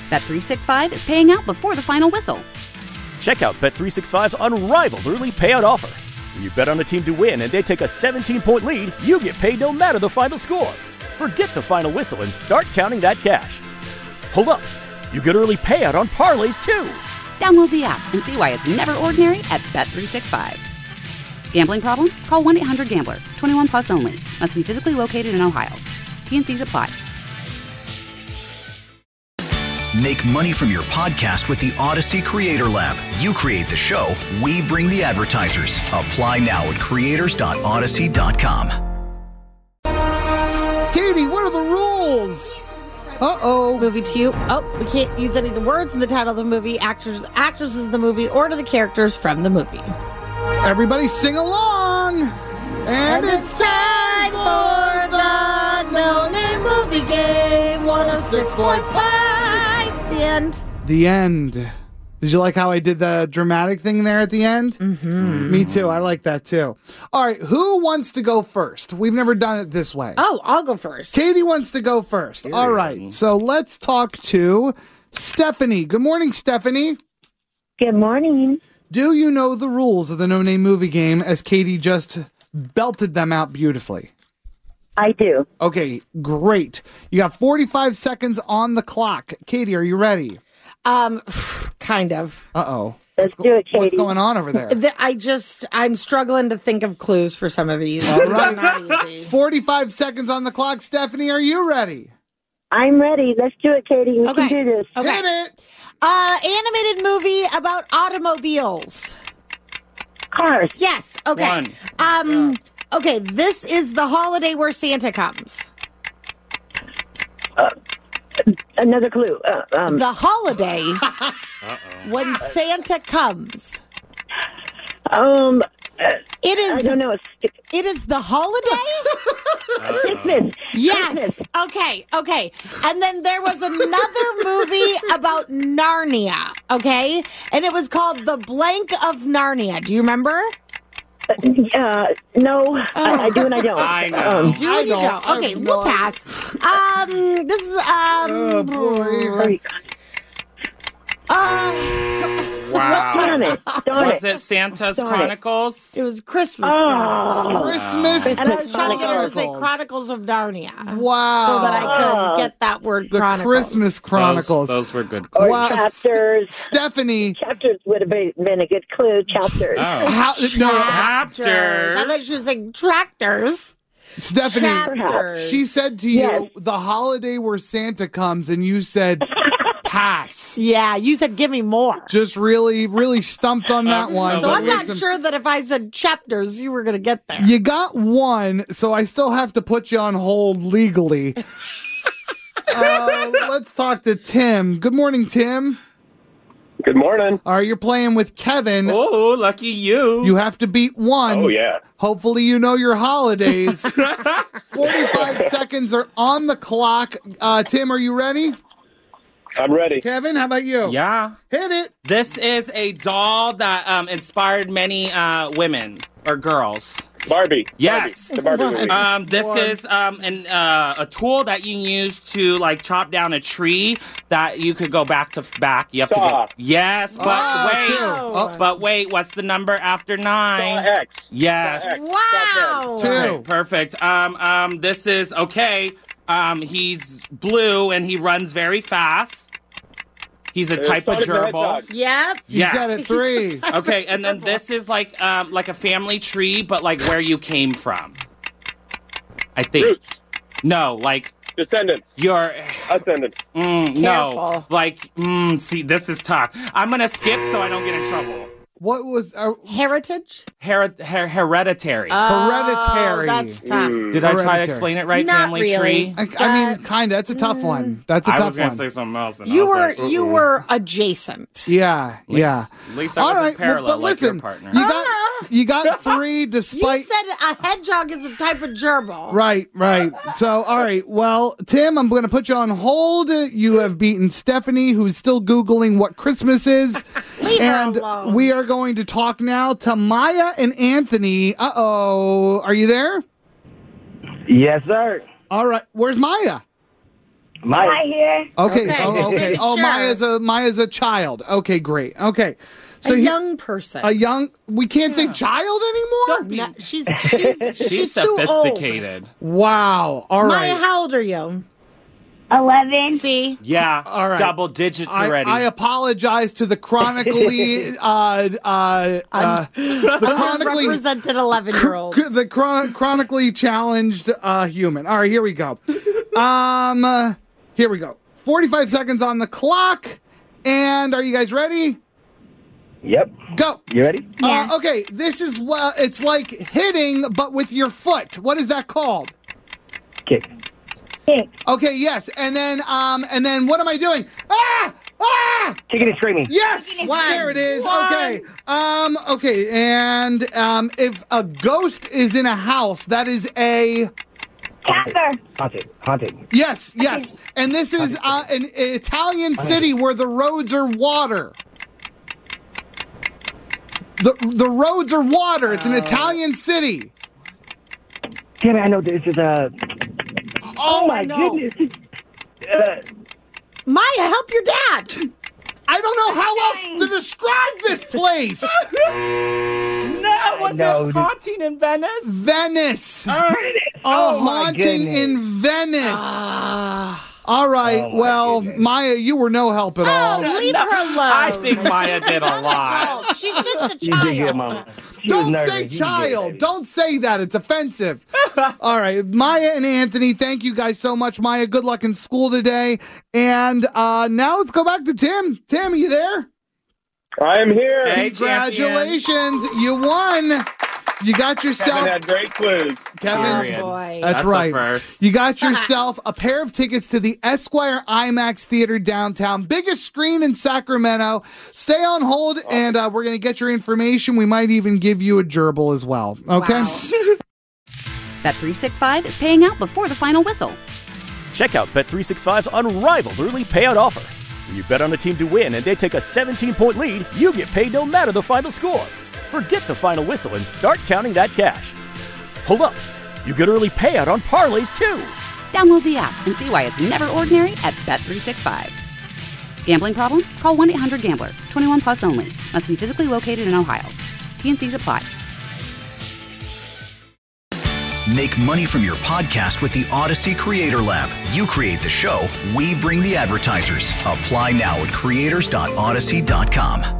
Bet365 is paying out before the final whistle. Check out Bet365's unrivaled early payout offer. When you bet on a team to win and they take a 17-point lead, you get paid no matter the final score. Forget the final whistle and start counting that cash. Hold up. You get early payout on parlays, too. Download the app and see why it's never ordinary at Bet365. Gambling problem? Call 1-800-GAMBLER. 21 plus only. Must be physically located in Ohio. T&Cs apply. Make money from your podcast with the Odyssey Creator Lab. You create the show, we bring the advertisers. Apply now at creators.odyssey.com. Katie, what are the rules? Uh-oh. Movie to you. Oh, we can't use any of the words in the title of the movie, actresses in the movie, or to the characters from the movie. Everybody sing along. And it's time for the No Name Movie Game 106.5. The end. The end. Did you like how I did the dramatic thing there at the end? Mm-hmm. Me too. I like that too. All right. Who wants to go first? We've never done it this way. Oh, I'll go first. Katie wants to go first. All right. So let's talk to Stephanie. Good morning, Stephanie. Good morning. Do you know the rules of the No Name Movie Game as Katie just belted them out beautifully? I do. Okay, great. You got 45 seconds on the clock. Katie, are you ready? Kind of. Uh-oh. Let's do it, Katie. What's going on over there? I'm struggling to think of clues for some of these. All right. Not easy. 45 seconds on the clock. Stephanie, are you ready? I'm ready. Let's do it, Katie. We Okay. can do this. Okay. Hit it. Animated movie about automobiles. Cars. Yes. Okay. Okay, this is the holiday where Santa comes. Another clue. The holiday when Santa comes. It is. I don't know. It is the holiday? Christmas. Yes. Christmas. Okay. And then there was another movie about Narnia, okay? And it was called The Blank of Narnia. Do you remember? No. I do and I don't. I know. You do and you don't. Okay, we'll pass. This is, Oh, boy. Wow. Darn it. Was it Santa's Chronicles? It was Christmas Chronicles. Christmas And I was trying to get her to say Chronicles. Chronicles of Narnia. Wow. So that I could get that word The Chronicles. Christmas Chronicles. Those were good. Or Wow. chapters. Stephanie. Chapters would have been a good clue. Chapters. Oh. How, no, Chapters. I thought she was saying tractors. Stephanie, Chapters. she said to you, Yes. the holiday where Santa comes, and you said, pass. Yeah, you said give me more. Just really, really stumped on that one. So but I'm not listen, sure that if I said chapters, you were going to get there. You got one, so I still have to put you on hold legally. Let's talk to Tim. Good morning, Tim. Good morning. All right, you're playing with Kevin. Oh, lucky you. You have to beat one. Oh, yeah. Hopefully you know your holidays. 45 seconds are on the clock. Tim, are you ready? I'm ready. Kevin, how about you? Yeah. Hit it. This is a doll that inspired many women or girls. Barbie. Yes. Barbie. The Barbie movie. This is a tool that you use to like chop down a tree that you could go back to back. You have to go. Saw. Yes, but wait. two. But wait, what's the number after 9? Saw X. Yes. Saw X. Wow. Two. Okay, perfect. This is okay. He's blue and he runs very fast. He's a type of Sonic the gerbil. Hedgehog. Yep. You said it 3. Okay, and then this is like a family tree, but like where you came from. I think. Roots. No, like Descendants. your. Ascendants. No, Careful. like. See, this is tough. I'm gonna skip so I don't get in trouble. What was Heritage? Hereditary. Hereditary. That's tough. Did I try to Hereditary. explain it right? Not Family really. tree. I mean, kind of. That's a tough one. That's a I tough was gonna one. say something else. And I You was were like, you "Uh-oh." were adjacent. Yeah, yeah. At least I All wasn't right, parallel but like your listen, partner. you got 3 You despite. said a hedgehog is a type of gerbil. Right. So, all right. Well, Tim, I'm going to put you on hold. You have beaten Stephanie, who's still Googling what Christmas is. Leave her And alone. we are going to talk now to Maya and Anthony. Uh-oh. Are you there? Yes, sir. All right. Where's Maya? Maya here. Okay. Okay, Oh, okay. making Oh, sure. Maya's a child. Okay, great. Okay. A young person. We can't say child anymore? Don't be- No, she's She's too old. sophisticated. Wow. All right. Maya, how old are you? 11. See? Yeah, All right. double digits already. I apologize to the chronically the chronically Represented 11-year-old. the chronically challenged human. All right, here we go. Here we go. 45 seconds on the clock. And are you guys ready? Yep. Go. You ready? Yeah. Okay, this is it's like hitting but with your foot. What is that called? Kick. Kick. Okay, yes. And then what am I doing? Ah! Ah! Kicking and screaming. Yes! One. There it is. One. Okay. Okay, and if a ghost is in a house, that is a Cather. Haunted. yes. And this is an Italian city where the roads are water. The roads are water. It's an Italian city. Damn it, I know this is oh my no. goodness. Maya, help your dad. I don't know how else to describe this place. No, was No, it haunting in Venice? Venice. Oh, my Haunting goodness. in Venice. All right. Oh, my well, goodness. Maya, you were no help at all. Oh, leave No, her alone. I think Maya did a lot. Don't. She's just a You did good, child. Mama. She was Don't nervous. say You did child. it. Don't say that. It's offensive. All right. Maya and Anthony, thank you guys so much. Maya, good luck in school today. And now let's go back to Tim. Tim, are you there? I am here. Hey, Congratulations. You won. You got yourself. Kevin had great clues. Kevin. Period. Oh, boy. That's That's right. a first. You got yourself a pair of tickets to the Esquire IMAX Theater downtown, biggest screen in Sacramento. Stay on hold, and we're going to get your information. We might even give you a gerbil as well. Okay? Wow. Bet365 is paying out before the final whistle. Check out Bet365's unrivaled early payout offer. When you bet on a team to win and they take a 17-point lead, you get paid no matter the final score. Forget the final whistle and start counting that cash. Hold up. You get early payout on parlays too. Download the app and see why it's never ordinary at Bet365. Gambling problem? Call 1-800-GAMBLER. 21 plus only. Must be physically located in Ohio. T&Cs apply. Make money from your podcast with the Odyssey Creator Lab. You create the show, we bring the advertisers. Apply now at creators.odyssey.com.